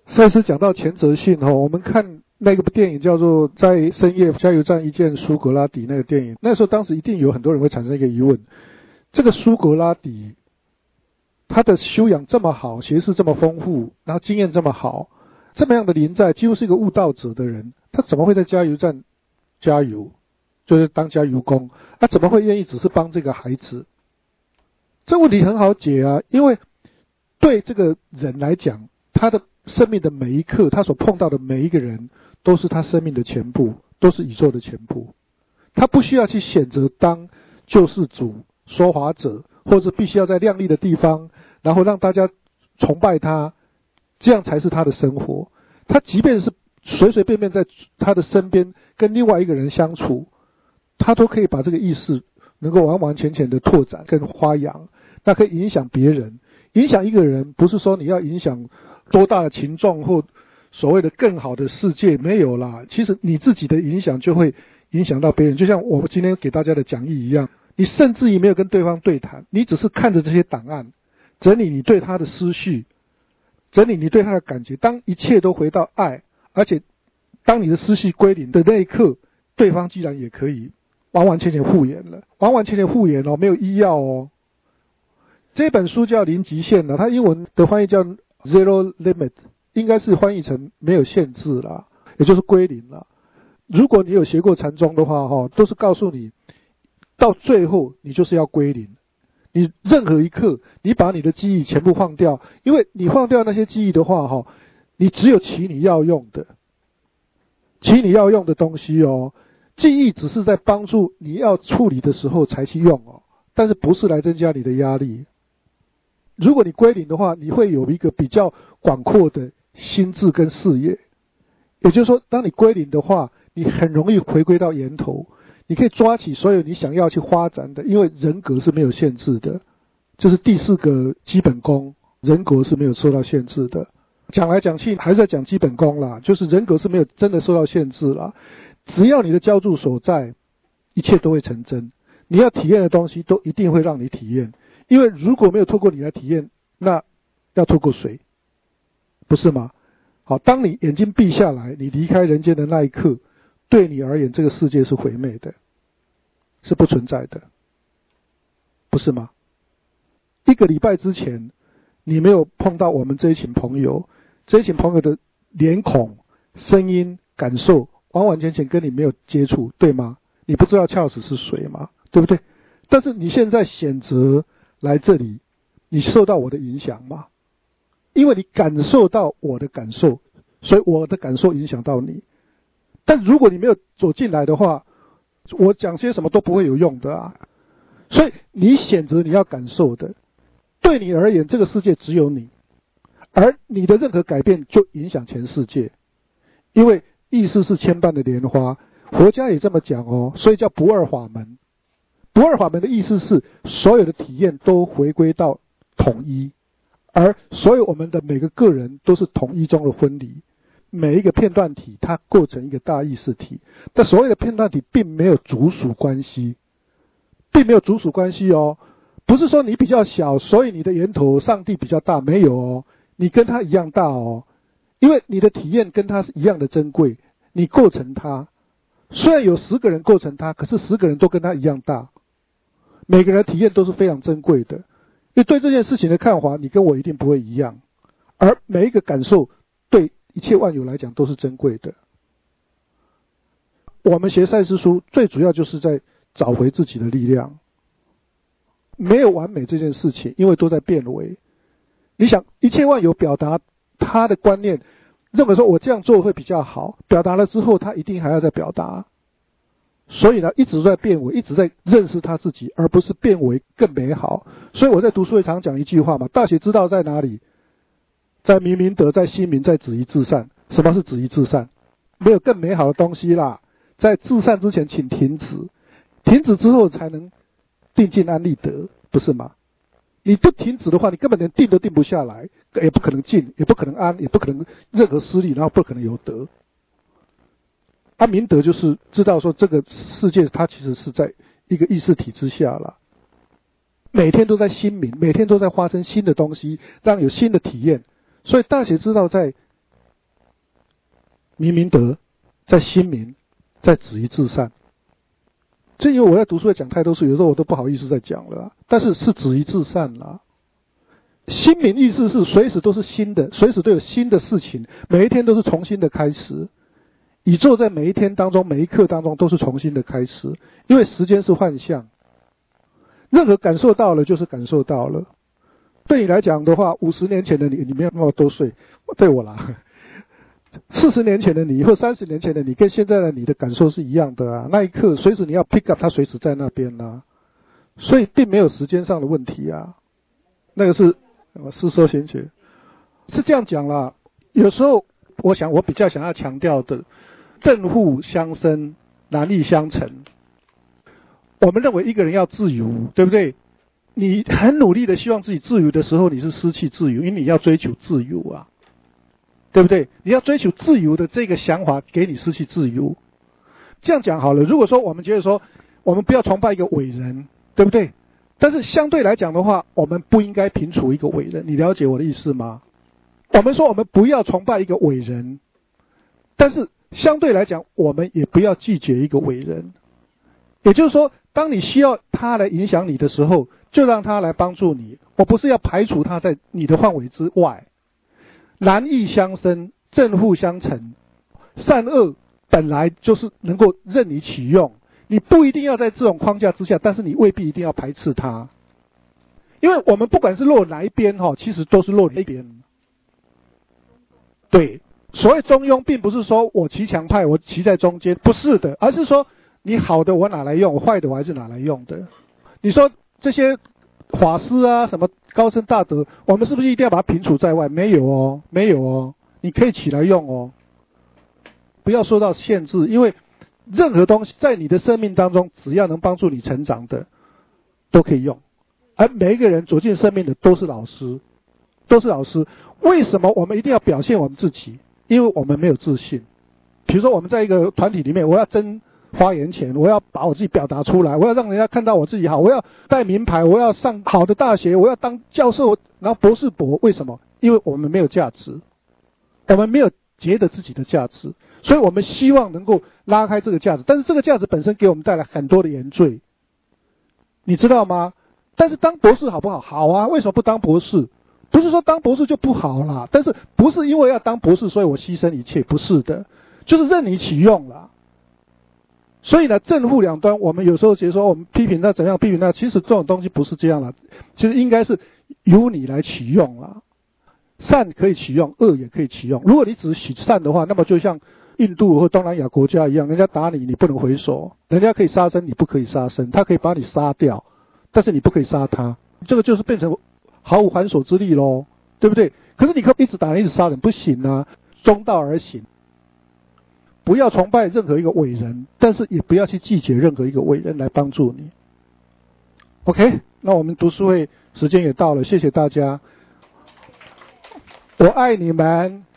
上次讲到钱哲信我们看那个电影叫做《在深夜加油站遇见苏格拉底》那个电影，那时候当时一定有很多人会产生一个疑问：这个苏格拉底他的修养这么好，学识这么丰富，然后经验这么好，这么样的临在，几乎是一个悟道者的人，他怎么会在加油站加油，就是当加油工？他怎么会愿意只是帮这个孩子？这问题很好解啊，因为对这个人来讲，他的生命的每一刻，他所碰到的每一个人都是他生命的全部，都是宇宙的全部。他不需要去选择当救世主、说法者，或者必须要在亮丽的地方，然后让大家崇拜他，这样才是他的生活。他即便是随随便便在他的身边跟另外一个人相处，他都可以把这个意识能够完完全全的拓展跟发扬，那可以影响别人。影响一个人不是说你要影响多大的群众或所谓的更好的世界，没有啦。其实你自己的影响就会影响到别人，就像我们今天给大家的讲义一样，你甚至于没有跟对方对谈，你只是看着这些档案，整理你对他的思绪，整理你对他的感觉。当一切都回到爱，而且当你的思绪归零的那一刻，对方居然也可以完完全全复原了，完完全全复原没有医药这本书叫零极限它英文的翻译叫 Zero Limit， 应该是翻译成没有限制啦，也就是归零啦。如果你有学过禅宗的话都是告诉你到最后你就是要归零。你任何一刻你把你的记忆全部放掉，因为你放掉那些记忆的话你只有起你要用的东西记忆只是在帮助你要处理的时候才去用但是不是来增加你的压力。如果你归零的话，你会有一个比较广阔的心智跟视野。也就是说，当你归零的话，你很容易回归到源头，你可以抓起所有你想要去发展的，因为人格是没有限制的，这是第4个基本功，人格是没有受到限制的。讲来讲去还是在讲基本功啦，就是人格是没有真的受到限制啦。只要你的焦注所在，一切都会成真。你要体验的东西都一定会让你体验，因为如果没有透过你来体验，那要透过谁？不是吗？好，当你眼睛闭下来，你离开人间的那一刻，对你而言这个世界是毁灭的，是不存在的，不是吗？1个礼拜之前你没有碰到我们这一群朋友，这一群朋友的脸孔、声音、感受完完全全跟你没有接触，对吗？你不知道Charles是谁吗？对不对？但是你现在选择来这里，你受到我的影响吗？因为你感受到我的感受，所以我的感受影响到你。但如果你没有走进来的话，我讲些什么都不会有用的啊。所以你选择你要感受的，对你而言这个世界只有你，而你的任何改变就影响全世界。因为意识是千般的莲花，佛家也这么讲所以叫不二法门。不二法门的意思是所有的体验都回归到统一，而所有我们的每个个人都是统一中的分离，每一个片段体它构成一个大意识体，但所谓的片段体并没有主属关系，并没有主属关系不是说你比较小所以你的源头上帝比较大，没有你跟他一样大因为你的体验跟他是一样的珍贵，你构成他，虽然有10个人构成他，可是10个人都跟他一样大，每个人的体验都是非常珍贵的。因为对这件事情的看法你跟我一定不会一样，而每一个感受对一切万有来讲都是珍贵的。我们学赛斯书最主要就是在找回自己的力量，没有完美这件事情，因为都在变为。你想一切万有表达他的观念，认为说我这样做会比较好，表达了之后他一定还要再表达，所以呢一直都在变为，一直在认识他自己，而不是变为更美好。所以我在读书会常讲一句话嘛，大学之道在哪里？在明明德，在亲民，在止于至善。什么是止于至善？没有更美好的东西啦，在至善之前请停止，停止之后才能定静安立德，不是吗？你不停止的话，你根本连定都定不下来，也不可能静，也不可能安，也不可能任何施力，然后不可能有德。明德就是知道说这个世界它其实是在一个意识体之下了，每天都在新明，每天都在发生新的东西，让有新的体验。所以大学之道在明明德，在亲民，在止于至善。这因为我在读书会讲太多次，有时候我都不好意思再讲了，但是是止于至善啦。新民意思是随时都是新的，随时都有新的事情，每一天都是重新的开始。宇宙在每一天当中，每一刻当中都是重新的开始，因为时间是幻象，任何感受到了就是感受到了。对你来讲的话，50年前的你，你没有那么多岁，对我啦，40年前的你或30年前的你，跟现在的你的感受是一样的啊。那一刻，随时你要 pick up， 它随时在那边啊，所以并没有时间上的问题啊。那个是世说贤解是这样讲啦。有时候我想，我比较想要强调的，正负相生，难易相成。我们认为一个人要自由，对不对？你很努力的希望自己自由的时候，你是失去自由，因为你要追求自由啊，对不对？你要追求自由的这个想法，给你失去自由。这样讲好了，如果说我们觉得说，我们不要崇拜一个伟人，对不对？但是相对来讲的话，我们不应该评处一个伟人，你了解我的意思吗？我们说我们不要崇拜一个伟人，但是相对来讲，我们也不要拒绝一个伟人。也就是说，当你需要他来影响你的时候，就让他来帮助你。我不是要排除他在你的范围之外。难易相生，正负相成，善恶本来就是能够任你启用，你不一定要在这种框架之下，但是你未必一定要排斥它。因为我们不管是落哪一边其实都是落哪一边。对，所谓中庸并不是说我骑墙派，我骑在中间，不是的，而是说你好的我拿来用，坏的我还是拿来用的。你说这些法师啊，什么高僧大德，我们是不是一定要把它评处在外？没有哦，没有哦，你可以起来用哦，不要受到限制，因为任何东西在你的生命当中，只要能帮助你成长的，都可以用。而每一个人走进生命的都是老师，都是老师。为什么我们一定要表现我们自己？因为我们没有自信。比如说我们在一个团体里面，我要争发言权，我要把我自己表达出来，我要让人家看到我自己好，我要带名牌，我要上好的大学，我要当教授，然后博士博。为什么？因为我们没有价值，我们没有觉得自己的价值，所以我们希望能够拉开这个价值，但是这个价值本身给我们带来很多的原罪，你知道吗？但是当博士好不好？好啊，为什么不当博士？不是说当博士就不好啦，但是不是因为要当博士所以我牺牲一切，不是的，就是任你启用啦。所以呢，正负两端，我们有时候觉得说我们批评他怎样，批评他，其实这种东西不是这样啦，其实应该是由你来启用啦。善可以启用，恶也可以启用。如果你只是取善的话，那么就像印度或东南亚国家一样，人家打你，你不能回手；人家可以杀生，你不可以杀生；他可以把你杀掉，但是你不可以杀他。这个就是变成毫无还手之力咯，对不对？可是你可以一直打人，一直杀人，不行啊，中道而行。不要崇拜任何一个伟人，但是也不要去拒绝任何一个伟人来帮助你。OK， 那我们读书会时间也到了，谢谢大家，我爱你们。